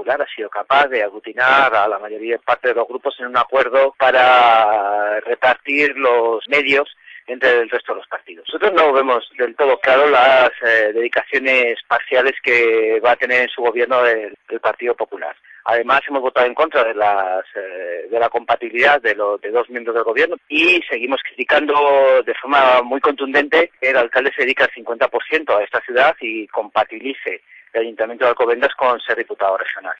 Popular ha sido capaz de aglutinar a la mayoría parte de los grupos en un acuerdo para repartir los medios entre el resto de los partidos. Nosotros no vemos del todo claro las dedicaciones parciales que va a tener en su gobierno el Partido Popular. Además, hemos votado en contra de la compatibilidad de dos miembros del gobierno y seguimos criticando de forma muy contundente que el alcalde se dedica al 50% a esta ciudad y compatibilice el Ayuntamiento de Alcobendas con ser diputado regional.